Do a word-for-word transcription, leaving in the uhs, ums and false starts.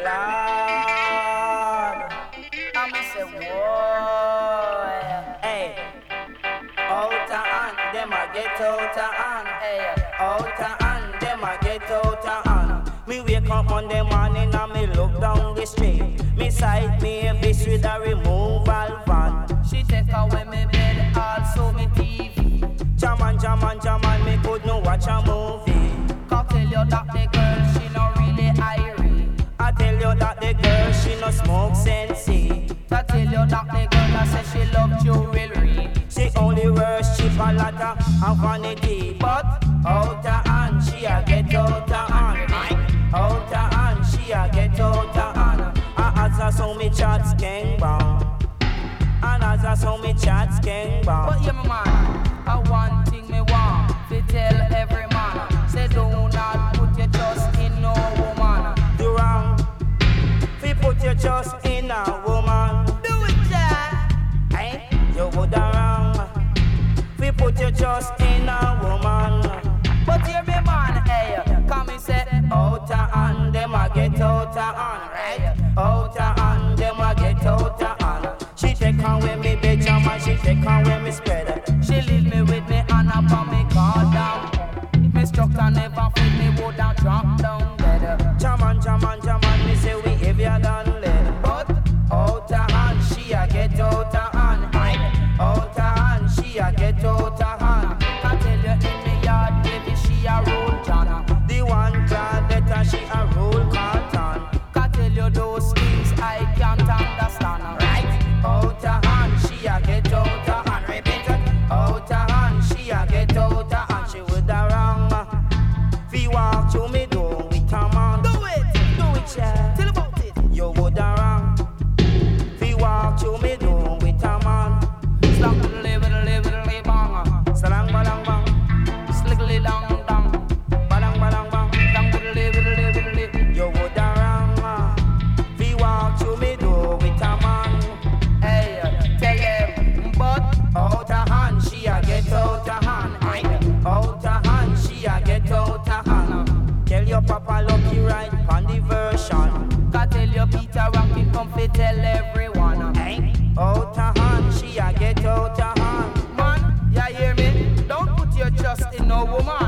Lord. I'm say, boy, hey, out and them a get out and, hey, out and them a get out and. Me wake up Monday morning and me look down the street. Me sight me a fish with a removal van. She take away me bed, also me T V. Jaman, jaman, jaman, me could no watch a movie. Can't tell you that the girl, she no really irie. I tell you that the girl, she no smoke Sensi. I tell you that the girl, I say she love jewelry. She only wears cheap a lot of vanity. But out her hand, she a get out her hand. Out her hand, she a get out her hand. And as I saw me chats gang bang. And as I saw me chats gang bang. But yeah, my man, I one thing me want to tell every man. Say do not put your trust in no woman. Do wrong. Fi put your trust in a woman. Do it, yeah. Hey, you would wrong. Fi put your trust in a woman. But hear me, man, hey, come and say, out and them a get out and, right? Out and them a get out and. She take away me bedroom and she take away me spread. She leave me with me and up on me call down. Me structure never fit me would and drop down dead. Jaman, jaman, jaman, me say we heavier than lead. But out and she a get out and, right? Out and she a get out and. I tell you in me yard, baby, she a roll John. The one glad that she a roll cotton. I tell you those things I can't understand. Right? Out her hand, she a get out her hand. Repeat it. Out her hand, she a get out her hand. She with the wrong. Fi walk to me door with her man. Do it, do it, yeah. Tell about it. You would the wrong. Fi walk to me door with her man. Slang to the live, to the live, to the live, bang. Salang balang bang. Slickly long dong. Balang balang bang. Slang to the live, to the live, to the live. You would the wrong. Fi walk to me door with her man. Hey, tell them, but out her hand, she a get out her hand. Out her hand, she a get out her hand. Tell your papa Lucky right on the version. Can tell your Peter Rockin' come fi tell everyone. Out her hand, she a get out her hand. Man, ya hear me? Don't put your trust in no woman.